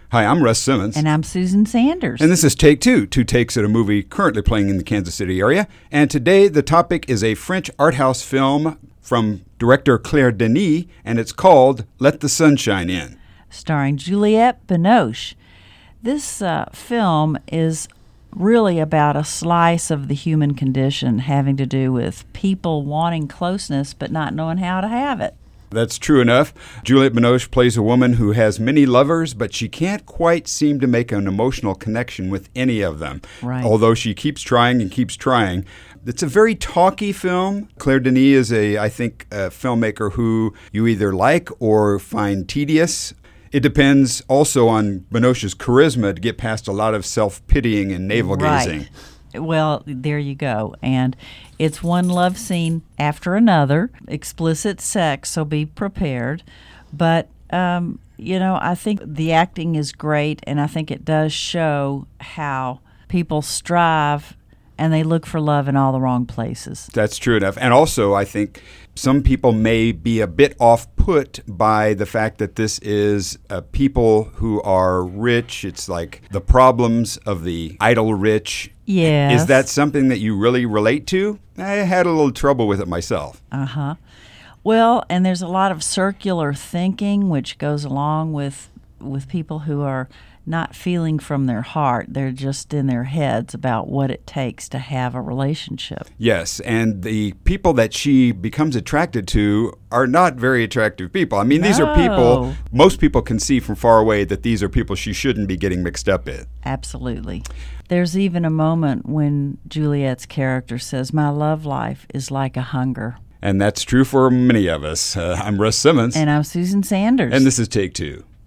Hi, I'm Russ Simmons. And I'm Susan Sanders. And this is Take Two, two takes at a movie currently playing in the Kansas City area. And today the topic is a French art house film from director Claire Denis, and it's called Let the Sunshine In. Starring Juliette Binoche. This film is really about a slice of the human condition having to do with people wanting closeness but not knowing how to have it. That's true enough. Juliette Binoche plays a woman who has many lovers, but she can't quite seem to make an emotional connection with any of them. Right. Although she keeps trying and keeps trying. It's a very talky film. Claire Denis is I think, a filmmaker who you either like or find tedious. It depends also on Binoche's charisma to get past a lot of self-pitying and navel-gazing. Right. Well, there you go. And it's one love scene after another. Explicit sex, so be prepared. But, I think the acting is great, and I think it does show how people strive and they look for love in all the wrong places. That's true enough. And also, I think some people may be a bit off-put by the fact that this is people who are rich. It's like the problems of the idle rich. Yes. Is that something that you really relate to? I had a little trouble with it myself. Uh-huh. Well, and there's a lot of circular thinking, which goes along with people who are not feeling from their heart. They're just in their heads about what it takes to have a relationship. Yes, and the people that she becomes attracted to are not very attractive people. I mean, These are people, most people can see from far away that these are people she shouldn't be getting mixed up in. Absolutely. There's even a moment when Juliette's character says, "My love life is like a hunger." And that's true for many of us. I'm Russ Simmons. And I'm Susan Sanders. And this is Take Two.